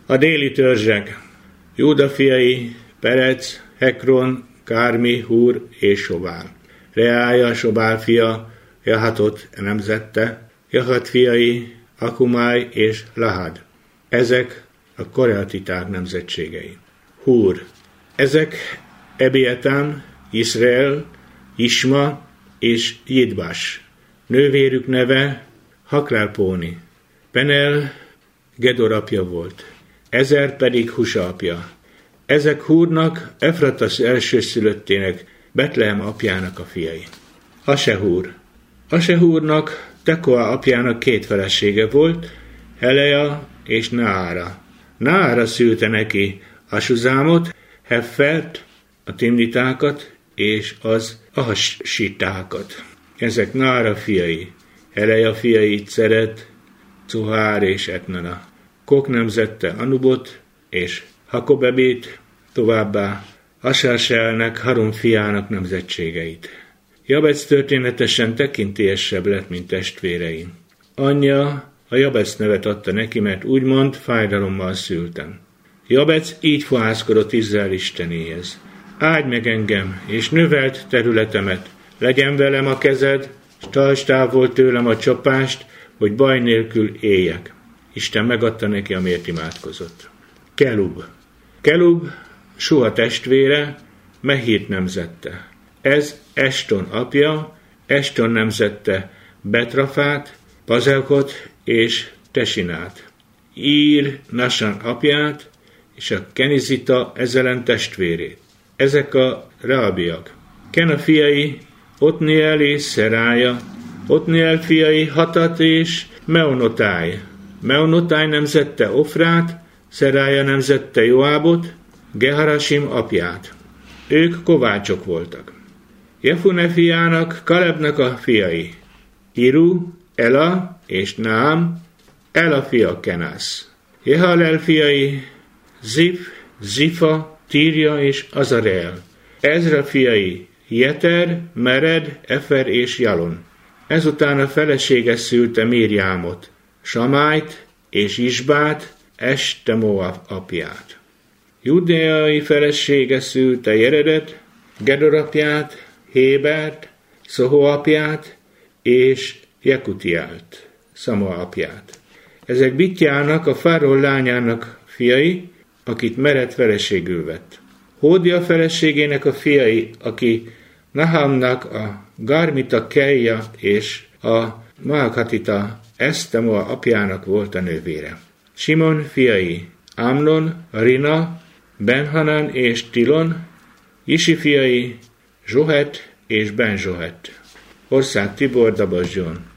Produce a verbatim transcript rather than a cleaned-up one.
A déli törzsek: Júda fiai, Perec, Hekron, Kármi, Húr és Sobál. Reája, Sobál fia, Jahatot nemzette, Jahat fiai, Akumáj és Lahad. Ezek a koreatiták nemzetségei. Húr. Ezek Ebietán, Izrael, Isma és Jidbás. Nővérük neve Haklálpóni. Penel Gedor apja volt. Ezer pedig Husa apja. Ezek Húrnak, Efratas elsőszülöttének, Betlehem apjának a fiai. Asehúr. Asehúrnak, Tekoa apjának két felesége volt, Heleja és Naára. Naára szülte neki Asuzámot, Heffert, a timnitákat és az ahasitákat. Ezek Naára fiai. Heleja fiai Ceret, Cuhár és Etnana. Kok nemzette Anubot és Hakobebét, továbbá Asárseelnek, Harum fiának nemzetségeit. Jabec történetesen tekintélyesebb lett, mint testvérei. Anyja a Jabec nevet adta neki, mert úgymond fájdalommal szültem. Jabec így fohászkodott Izrael istenéhez. Áldj meg engem, és növeld területemet, legyen velem a kezed, s tartsd távol tőlem a csapást, hogy baj nélkül éljek. Isten megadta neki, amért imádkozott. Kelub. Kelub Suha testvére, Mehírt nemzette. Ez Eston apja, Eston nemzette Betrafát, Pazelkot és Tesinát. Ír Nasan apját, és a Kenizita Ezelen testvérét. Ezek a Reabiak. Kena fiai Otniel és Szerája, Otniel fiai Hatat és Meonotáj. Meonotáj nemzette Ofrát, Szerája nemzette Joábot, Geharasim apját. Ők kovácsok voltak. Jefune fiának, Kalebnek a fiai. Iru, Ela és Naam, Ela fia Kenász. Jehalel fiai, Zif, Zifa, Tírja és Azareel. Ezra fiai, Jeter, Mered, Efer és Jalon. Ezután a felesége szülte Mírjámot, Samájt és Isbát, Estemoa apját. Judeai felesége szülte Jeredet, Gedor apját, Hébert, Szoho apját és Jekutiált, Szamoa apját. Ezek Bitjának, a Fáraó lányának fiai, akit Mered feleségül vett. Hódia feleségének a fiai, aki Nahamnak, a Garmita Keja és a Maakhatita Esztemoa apjának volt a nővére. Simon fiai, Amnon, Rina, Benhanan és Tilon, Jisi fiai, Zsohet és Ben Zsohet. Ország Tibor Dabazson.